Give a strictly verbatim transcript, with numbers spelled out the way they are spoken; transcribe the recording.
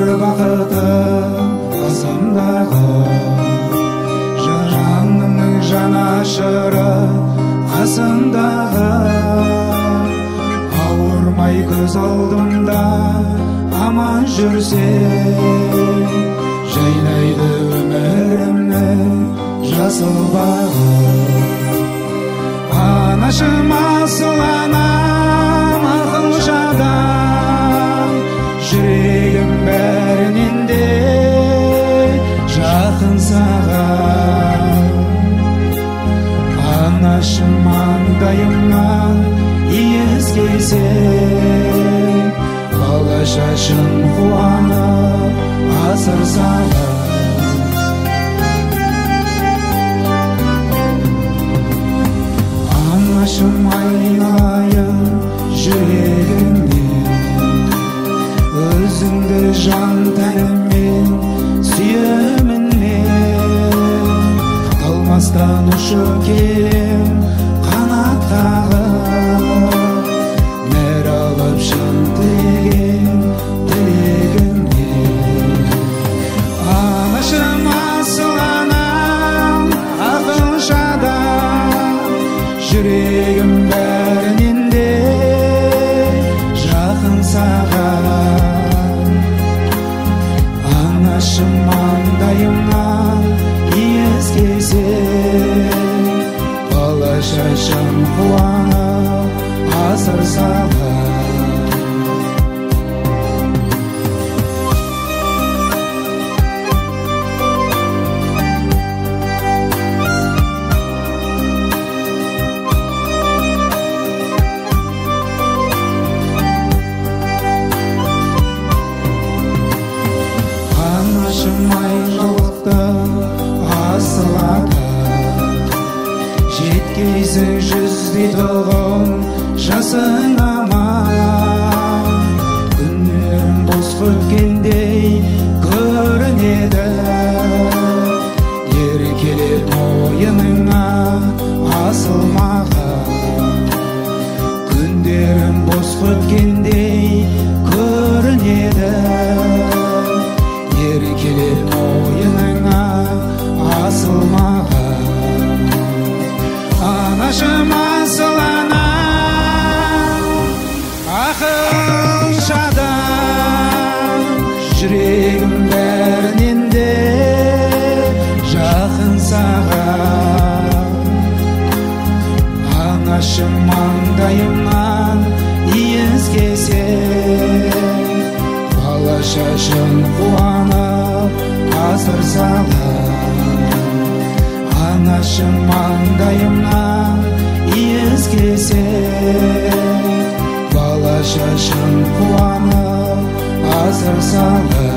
бір бақытым қасымдағы, жанымның жанашыры қасымдағы. Ауырмай көз алдымда аман жүрсе, жайнайды өмірімнің жасыл бағы. Анашым асыл анам ақыл жадам, жүрегім бәрінен де жақын саған. Анашым маңдайымнан иіскесең, бала шашым қуанып асыр саған. Анашым айналайын жүрегімнен, өзіңді жан тәніммен сүйемін мен. Талмастан ұшып келем қанат қағып, нәр алып шын тілеген тілегімнен. Анашым асыл анам ақыл жадам, жүрегім бәрінен де жақын саған. Анашым маңдайымнан иіскесең, бала шашым қуанып асыр саған. Анашым айлылықты асыл ата, жеткейсің жүздей тұғын жасыңа аман. Күннің бос өткендей көрінеді, еркелеп мойыныңа асылмаған. Күндерім бос өткендей көрінеді, еркелеп мойыныңа асылмаған. Анашым асыл анам ақыл жадам, жүрегім бәрінен де жақын саған. Анашым маңдайымнан иіскесең, бала шашын қуанып асыр саған. Анашым маңдайымнан иіскесең, бала шашын қуанып асыр саған.